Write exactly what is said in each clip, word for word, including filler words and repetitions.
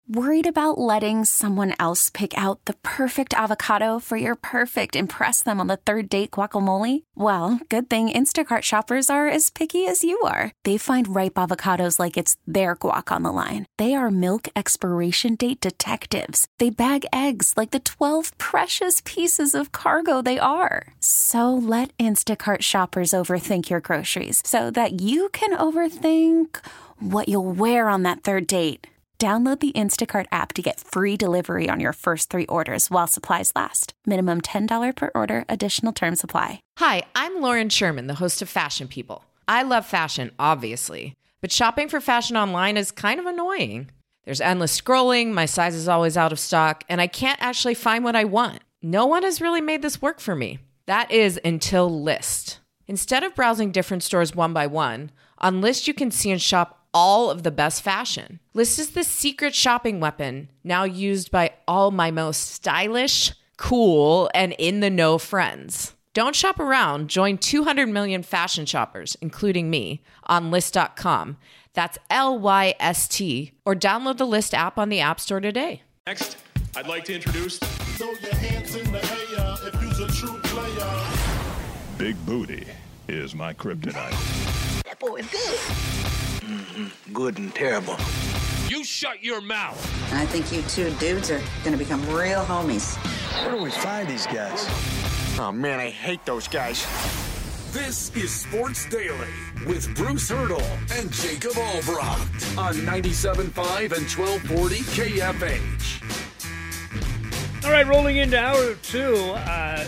Worried about letting someone else pick out the perfect avocado for your perfect impress them on the third date guacamole? Well, good thing Instacart shoppers are as picky as you are. They find ripe avocados like it's their guac on the line. They are milk expiration date detectives. They bag eggs like the twelve precious pieces of cargo they are. So let Instacart shoppers overthink your groceries so that you can overthink what you'll wear on that third date. Download the Instacart app to get free delivery on your first three orders while supplies last. Minimum ten dollars per order. Additional terms apply. Hi, I'm Lauren Sherman, the host of Fashion People. I love fashion, obviously, but shopping for fashion online is kind of annoying. There's endless scrolling, my size is always out of stock, and I can't actually find what I want. No one has really made this work for me. That is until Lyst. Instead of browsing different stores one by one, on Lyst you can see and shop all of the best fashion. Lyst is the secret shopping weapon now used by all my most stylish, cool, and in-the-know friends. Don't shop around. Join two hundred million fashion shoppers, including me, on Lyst dot com. That's L Y S T. Or download the Lyst app on the App Store today. Next, I'd like to introduce... Throw your hands in the air if you's a true player. Big booty is my kryptonite. That boy is good. Mm-hmm. Good and terrible. You shut your mouth. I think you two dudes are going to become real homies. Where do we find these guys? Oh, man, I hate those guys. This is Sports Daily with Bruce Hurdle and Jacob Albrocht on ninety-seven point five and twelve forty K F H. All right, rolling into hour two. Uh,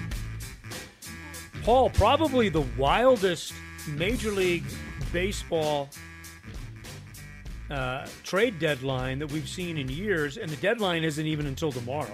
Paul, probably the wildest Major League Baseball uh, trade deadline that we've seen in years, and the deadline isn't even until tomorrow.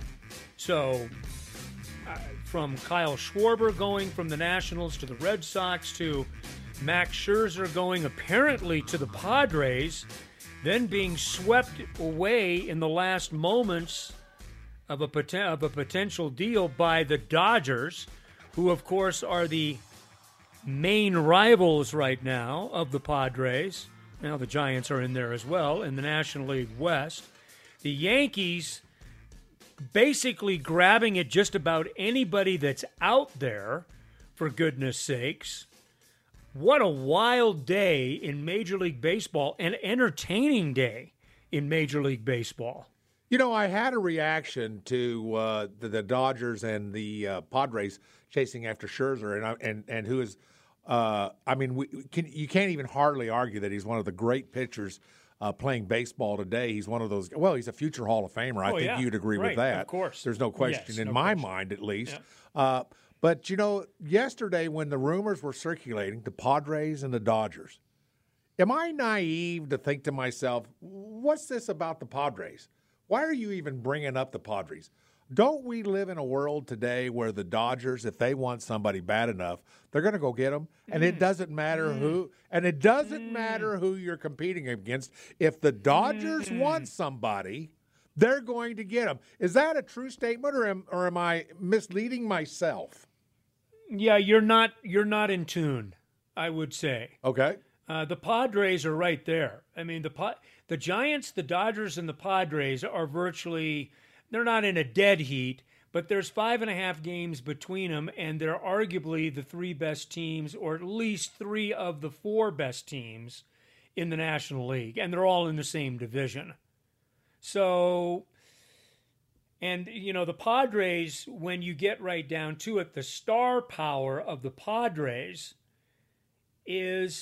So, uh, from Kyle Schwarber going from the Nationals to the Red Sox to Max Scherzer going apparently to the Padres, then being swept away in the last moments of a poten- of a potential deal by the Dodgers, who of course are the main rivals right now of the Padres. Now the Giants are in there as well in the National League West. The Yankees basically grabbing at just about anybody that's out there, for goodness sakes. What a wild day in Major League Baseball, an entertaining day in Major League Baseball. You know, I had a reaction to uh, the, the Dodgers and the uh, Padres chasing after Scherzer, and I, and and who is, uh, I mean, we can you can't even hardly argue that he's one of the great pitchers uh, playing baseball today. He's one of those. Well, he's a future Hall of Famer. I oh, think yeah. you'd agree right. with that. Of course, there's no question yes, in no my question. mind, at least. Yeah. Uh, but you know, yesterday when the rumors were circulating, the Padres and the Dodgers, am I naive to think to myself, what's this about the Padres? Why are you even bringing up the Padres? Don't we live in a world today where the Dodgers, if they want somebody bad enough, they're going to go get them, and mm. it doesn't matter mm. who, and it doesn't mm. matter who you're competing against. If the Dodgers mm. want somebody, they're going to get them. Is that a true statement, or am, or am I misleading myself? Yeah, you're not. You're not in tune, I would say. Okay. Uh, the Padres are right there. I mean, the pa- the Giants, the Dodgers, and the Padres are virtually, they're not in a dead heat, but there's five and a half games between them, and they're arguably the three best teams, or at least three of the four best teams in the National League, and they're all in the same division. So, and, you know, the Padres, when you get right down to it, the star power of the Padres is,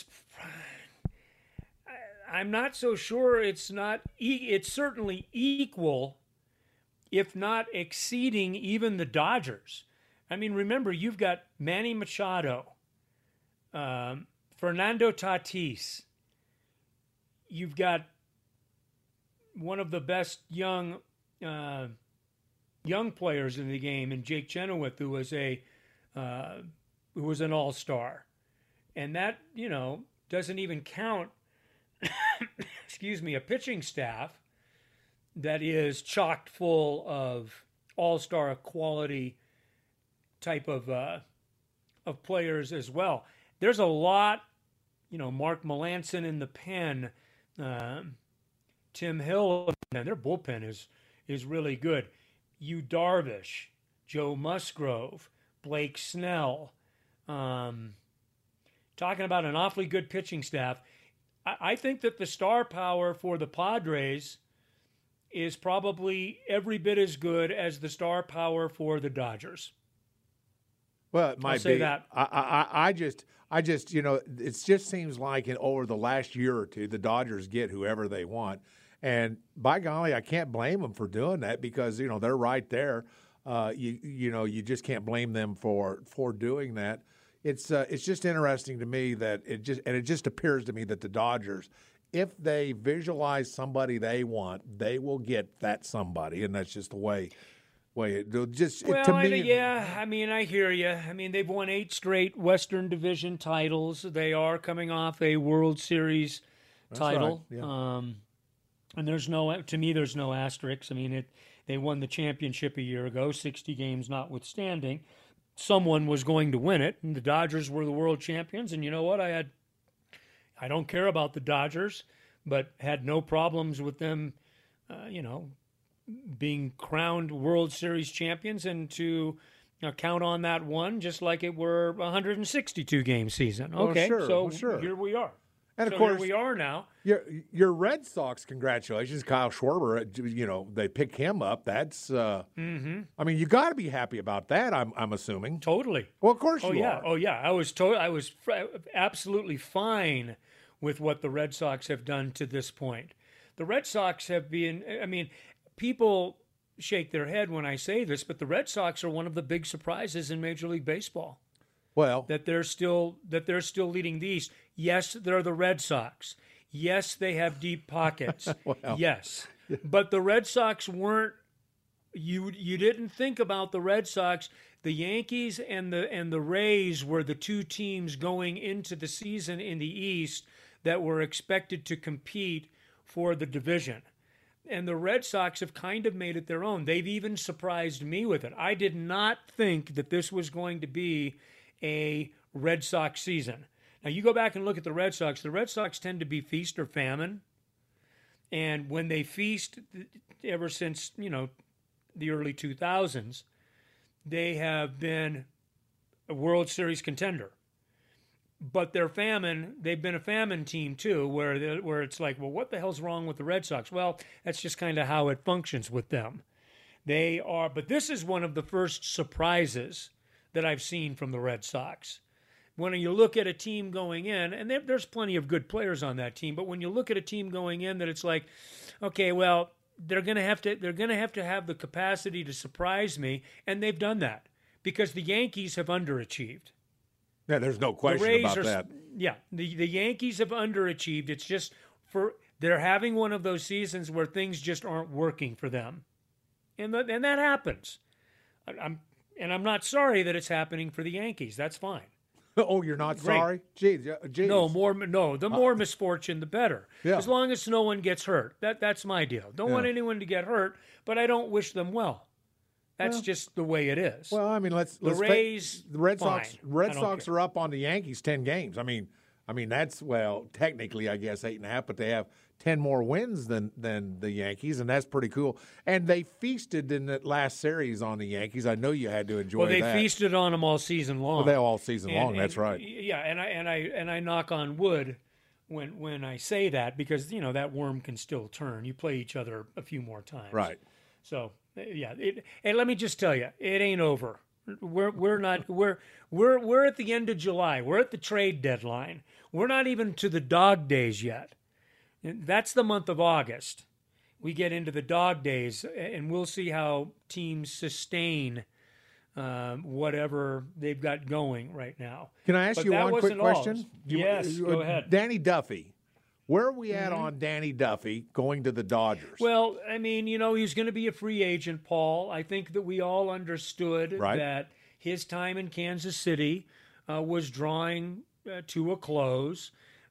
I'm not so sure it's not, it's certainly equal, if not exceeding even the Dodgers. I mean, remember, you've got Manny Machado, um, Fernando Tatis. You've got one of the best young uh, young players in the game, in Jake Chenoweth, who was a uh, who was an all-star. And that, you know, doesn't even count, excuse me, a pitching staff that is chocked full of all-star quality type of uh, of players as well. There's a lot, you know, Mark Melancon in the pen, uh, Tim Hill, and their bullpen is is really good. Yu Darvish, Joe Musgrove, Blake Snell. Um, talking about an awfully good pitching staff. I, I think that the star power for the Padres is probably every bit as good as the star power for the Dodgers. Well, it might I'll say be. that. I, I, I just, I just, you know, it just seems like in over the last year or two, the Dodgers get whoever they want, and by golly, I can't blame them for doing that because you know they're right there. Uh, you, you know, you just can't blame them for for doing that. It's, uh, it's just interesting to me that it just, and it just appears to me that the Dodgers, if they visualize somebody they want, they will get that somebody, and that's just the way. Way it just well, it, to I, me, yeah. I mean, I hear you. I mean, they've won eight straight Western Division titles. They are coming off a World Series That's title. right, yeah. Um, and there's no, to me, there's no asterisks. I mean, it. They won the championship a year ago, sixty games notwithstanding. Someone was going to win it, and the Dodgers were the world champions. And you know what? I had, I don't care about the Dodgers, but had no problems with them. Uh, you know. being crowned World Series champions and to you know, count on that one just like it were a one hundred sixty-two game season. Okay, well, sure, so well, sure. here we are. And so of course, here we are now. Your your Red Sox, congratulations, Kyle Schwarber. You know they pick him up. That's, uh, mm-hmm. I mean, you got to be happy about that. I'm I'm assuming. Totally. Well, of course oh, you yeah. are. Oh yeah. I was to- I was fr- absolutely fine with what the Red Sox have done to this point. The Red Sox have been. I mean, people shake their head when I say this, but the Red Sox are one of the big surprises in Major League Baseball. Well, that they're still that they're still leading the East. Yes, they're the Red Sox. Yes, they have deep pockets. well, yes, but the Red Sox weren't. You you didn't think about the Red Sox. The Yankees and the and the Rays were the two teams going into the season in the East that were expected to compete for the division. And the Red Sox have kind of made it their own. They've even surprised me with it. I did not think that this was going to be a Red Sox season. Now, you go back and look at the Red Sox. The Red Sox tend to be feast or famine. And when they feast, ever since, you know, the early two thousands, they have been a World Series contender. But their famine, they've been a famine team too, where where it's like, well, what the hell's wrong with the Red Sox? Well, that's just kind of how it functions with them. They are, but this is one of the first surprises that I've seen from the Red Sox. When you look at a team going in, and there, there's plenty of good players on that team, but when you look at a team going in, that it's like, okay, well, they're gonna have to they're gonna have to have the capacity to surprise me, and they've done that because the Yankees have underachieved. Yeah, there's no question about are, that. Yeah, the, the Yankees have underachieved. It's just for they're having one of those seasons where things just aren't working for them, and the, and that happens. I, I'm and I'm not sorry that it's happening for the Yankees. That's fine. Oh, you're not Great. sorry? Geez, geez. No more. No, the more uh, misfortune, the better. Yeah. As long as no one gets hurt. That that's my deal. Don't yeah. want anyone to get hurt, but I don't wish them well. That's well, just the way it is. Well, I mean, let's the let's Rays. Fa- the Red fine. Sox. Red Sox Sox are up on the Yankees ten games. I mean, I mean that's well, technically, I guess eight and a half, but they have ten more wins than than the Yankees, and that's pretty cool. And they feasted in that last series on the Yankees. I know you had to enjoy. Well, they that. feasted on them all season long. Well, they all season and, long. and, that's right. Yeah, and I and I and I knock on wood when when I say that because you know that worm can still turn. You play each other a few more times, right? So yeah, it, and let me just tell you, it ain't over. We're we're not we're we're we're at the end of July. We're at the trade deadline. We're not even to the dog days yet. That's the month of August. We get into the dog days, and we'll see how teams sustain um, whatever they've got going right now. Can I ask but you one quick question? You, yes, you, go ahead. Danny Duffy. Where are we at mm-hmm. on Danny Duffy going to the Dodgers? Well, I mean, you know, he's going to be a free agent, Paul. I think that we all understood right. that his time in Kansas City uh, was drawing uh, to a close.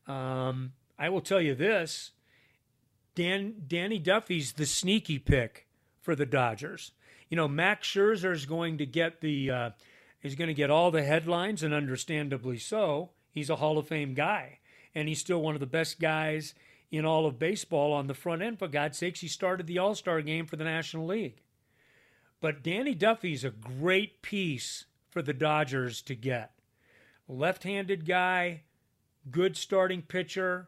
Um, I will tell you this, Dan, Danny Duffy's the sneaky pick for the Dodgers. You know, Max Scherzer is going to get the uh, is going to get all the headlines, and understandably so. He's a Hall of Fame guy. And he's still one of the best guys in all of baseball on the front end. For God's sakes, he started the All-Star game for the National League. But Danny Duffy's a great piece for the Dodgers to get. Left-handed guy, good starting pitcher,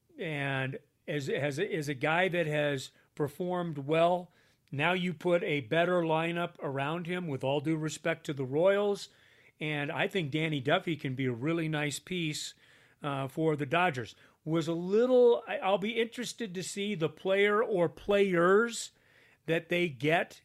and as, as, as a guy that has performed well, now you put a better lineup around him, with all due respect to the Royals, and I think Danny Duffy can be a really nice piece uh, for the Dodgers. Was a little, I'll be interested to see the player or players that they get.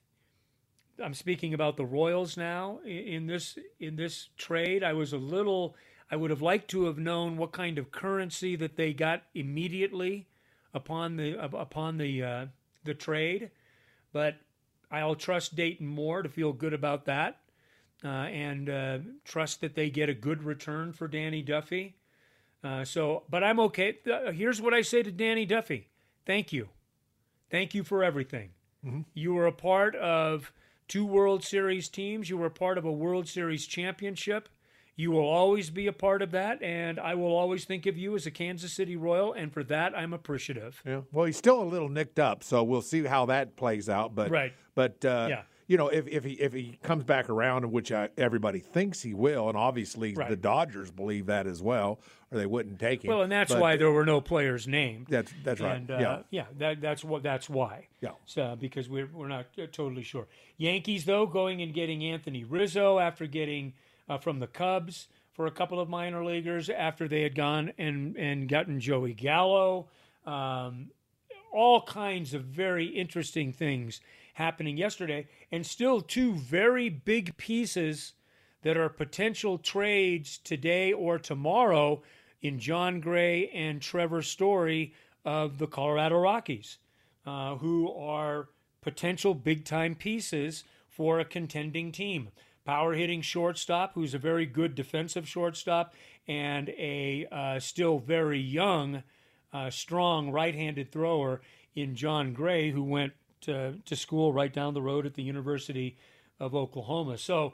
I'm speaking about the Royals now in this in this trade. I was a little, I would have liked to have known what kind of currency that they got immediately upon the upon the uh, the trade, but I'll trust Dayton more to feel good about that, uh, and uh, trust that they get a good return for Danny Duffy. Uh, so, but I'm okay. Here's what I say to Danny Duffy: thank you, thank you for everything. Mm-hmm. You were a part of two World Series teams. You were a part of a World Series championship. You will always be a part of that, and I will always think of you as a Kansas City Royal, and for that, I'm appreciative. Yeah. Well, he's still a little nicked up, so we'll see how that plays out. But, right. But uh, yeah. you know, if if he if he comes back around, which I, everybody thinks he will, and obviously right. the Dodgers believe that as well, or they wouldn't take him. Well, and that's but, why there were no players named. That's that's right. And, uh, yeah, yeah. That that's what that's why. Yeah. So because we're we're not uh, totally sure. Yankees though going and getting Anthony Rizzo after getting uh, from the Cubs for a couple of minor leaguers after they had gone and and gotten Joey Gallo. Um, all kinds of very interesting things happening yesterday, and still two very big pieces that are potential trades today or tomorrow in John Gray and Trevor Story of the Colorado Rockies, uh, who are potential big-time pieces for a contending team. Power-hitting shortstop, who's a very good defensive shortstop, and a uh, still very young, uh, strong right-handed thrower in John Gray, who went to, to school right down the road at the University of Oklahoma. So,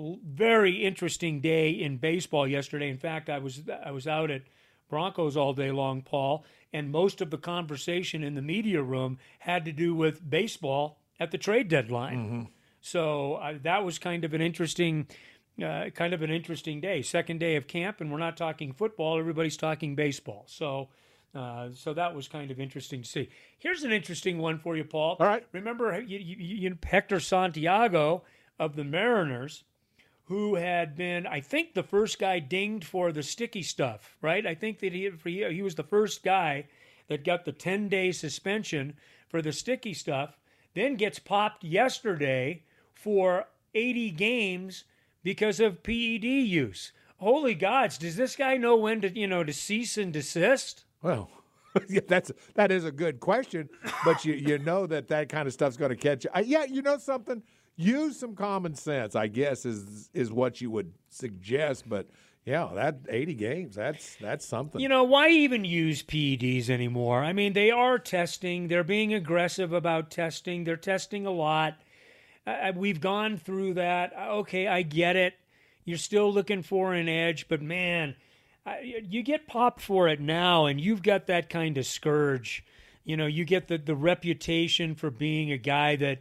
very interesting day in baseball yesterday. In fact, I was I was out at Broncos all day long, Paul, and most of the conversation in the media room had to do with baseball at the trade deadline. Mm-hmm. So uh, that was kind of an interesting, uh, kind of an interesting day. Second day of camp, and we're not talking football; everybody's talking baseball. So, uh, so that was kind of interesting to see. Here's an interesting one for you, Paul. All right. Remember you, you, you, Hector Santiago of the Mariners, who had been, I think, the first guy dinged for the sticky stuff, right? I think that he he was the first guy that got the ten-day suspension for the sticky stuff, then gets popped yesterday for eighty games because of P E D use. Holy gods, does this guy know when to, you know, to cease and desist? Well, yeah, that's that is a good question, but you you know that that kind of stuff's going to catch you. Uh, yeah, you know something? Use some common sense, I guess, is is what you would suggest. But yeah, that eighty games, that's that's something. You know, why even use P E Ds anymore? I mean, they are testing. They're being aggressive about testing. They're testing a lot. Uh, we've gone through that. Okay, I get it. You're still looking for an edge, but man, uh, you get popped for it now, and you've got that kind of scourge. You know, you get the, the reputation for being a guy that,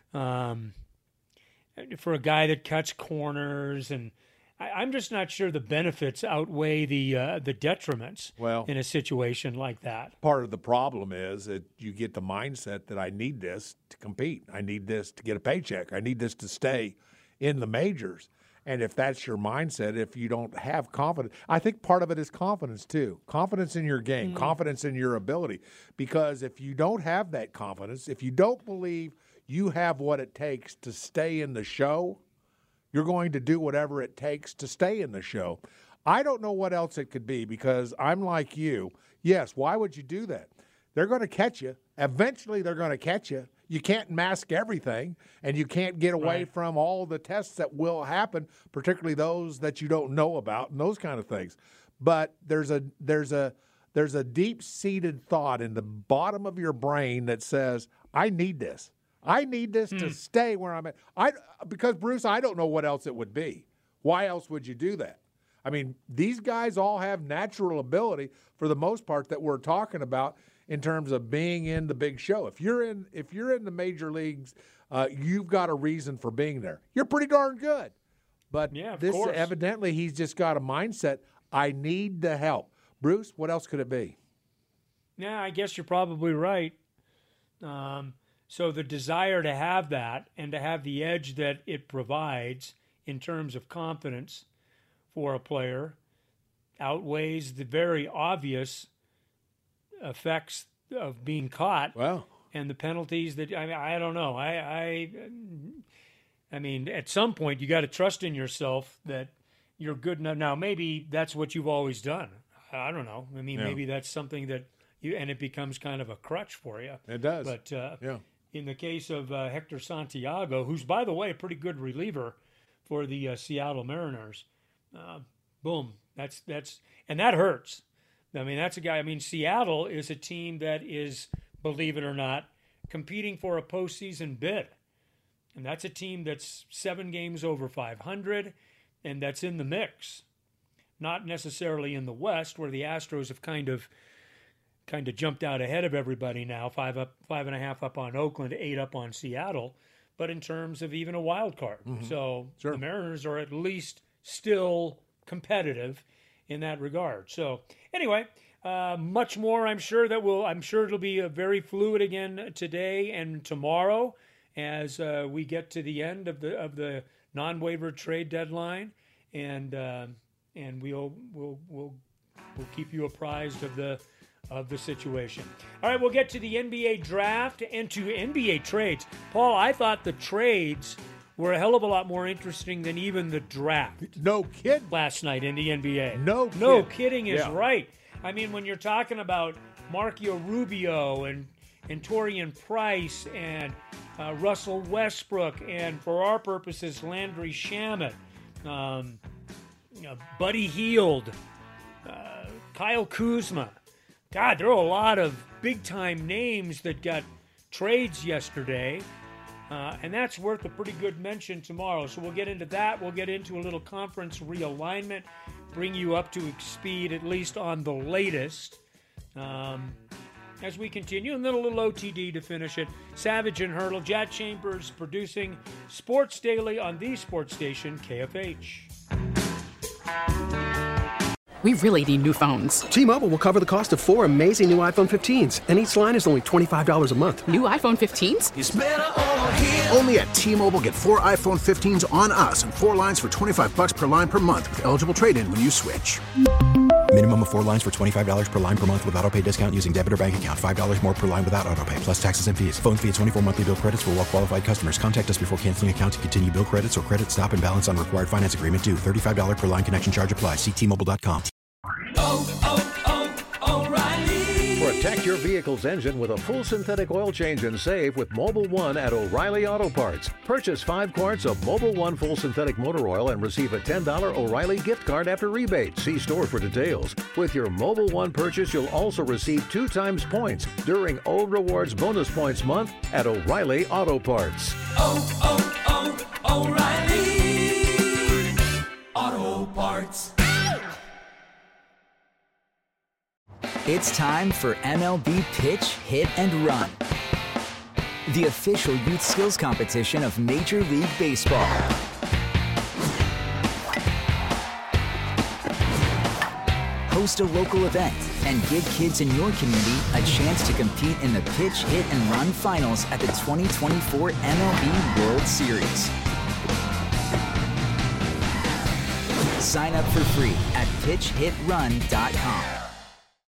um, for a guy that cuts corners, and I, I'm just not sure the benefits outweigh the uh, the detriments well, in a situation like that. Part of the problem is that you get the mindset that I need this to compete. I need this to get a paycheck. I need this to stay in the majors. And if that's your mindset, if you don't have confidence, I think part of it is confidence too. Confidence in your game, mm-hmm. confidence in your ability. Because if you don't have that confidence, if you don't believe you have what it takes to stay in the show, you're going to do whatever it takes to stay in the show. I don't know what else it could be, because I'm like you. Yes, why would you do that? They're going to catch you. Eventually, they're going to catch you. You can't mask everything, and you can't get away right. from all the tests that will happen, particularly those that you don't know about and those kind of things. But there's a there's a there's a deep-seated thought in the bottom of your brain that says, I need this. I need this hmm. to stay where I'm at. I, because, Bruce, I don't know what else it would be. Why else would you do that? I mean, these guys all have natural ability, for the most part, that we're talking about in terms of being in the big show. If you're in if you're in the major leagues, uh, you've got a reason for being there. You're pretty darn good. But yeah, this course. evidently he's just got a mindset, I need the help. Bruce, what else could it be? Yeah, I guess you're probably right. Um, so the desire to have that and to have the edge that it provides in terms of confidence for a player outweighs the very obvious effects of being caught. Wow. And the penalties that, I mean, I don't know. I, I, I mean, at some point you got to trust in yourself that you're good enough. Now, maybe that's what you've always done. I don't know. I mean, yeah. maybe that's something that you, and it becomes kind of a crutch for you. It does. But uh, yeah. in the case of uh, Hector Santiago, who's, by the way, a pretty good reliever for the uh, Seattle Mariners, uh, boom, that's, that's, and that hurts. I mean, that's a guy, I mean, Seattle is a team that is, believe it or not, competing for a postseason bid. And that's a team that's seven games over five hundred, and that's in the mix. Not necessarily in the West, where the Astros have kind of kind of jumped out ahead of everybody now, five up, five and a half up on Oakland, eight up on Seattle, but in terms of even a wild card. Mm-hmm. So sure. The Mariners are at least still competitive in that regard. So anyway, uh, much more I'm sure that will, I'm sure it'll be a very fluid again today and tomorrow as uh, we get to the end of the of the non-waiver trade deadline, and uh, and we'll we'll we'll we'll keep you apprised of the of the situation. All right, we'll get to the N B A draft and to N B A trades. Paul, I thought the trades were a hell of a lot more interesting than even the draft. No kidding. Last night in the N B A. No kidding. No kidding is yeah. right. I mean, when you're talking about Marcio Rubio and and Torian Price and uh, Russell Westbrook and, for our purposes, Landry Shamet, um, you know, Buddy Hield, uh, Kyle Kuzma. God, there are a lot of big-time names that got trades yesterday, uh, and that's worth a pretty good mention tomorrow. So we'll get into that. We'll get into a little conference realignment, bring you up to speed at least on the latest um, as we continue. And then a little O T D to finish it. Savage and Hurdle, Jack Chambers producing Sports Daily on the sports station, K F H. We really need new phones. T-Mobile will cover the cost of four amazing new iPhone fifteens, and each line is only twenty-five dollars a month. New iPhone fifteens? It's better over here. Only at T-Mobile, get four iPhone fifteens on us and four lines for twenty-five dollars per line per month with eligible trade-in when you switch. Minimum of four lines for twenty-five dollars per line per month with autopay discount using debit or bank account. five dollars more per line without autopay, plus taxes and fees. Phone fee at twenty-four monthly bill credits for well-qualified customers. Contact us before canceling account to continue bill credits or credit stop and balance on required finance agreement due. thirty-five dollars per line connection charge applies. See T Mobile dot com. Oh, oh, oh, O'Reilly. Protect your vehicle's engine with a full synthetic oil change and save with Mobil one at O'Reilly Auto Parts. Purchase five quarts of Mobil one full synthetic motor oil and receive a ten dollars O'Reilly gift card after rebate. See store for details. With your Mobil one purchase, you'll also receive two times points during O Rewards Bonus Points Month at O'Reilly Auto Parts. Oh, oh, oh, O'Reilly Auto Parts. It's time for M L B Pitch, Hit, and Run, the official youth skills competition of Major League Baseball. Host a local event and give kids in your community a chance to compete in the Pitch, Hit, and Run finals at the twenty twenty-four M L B World Series. Sign up for free at pitch hit run dot com.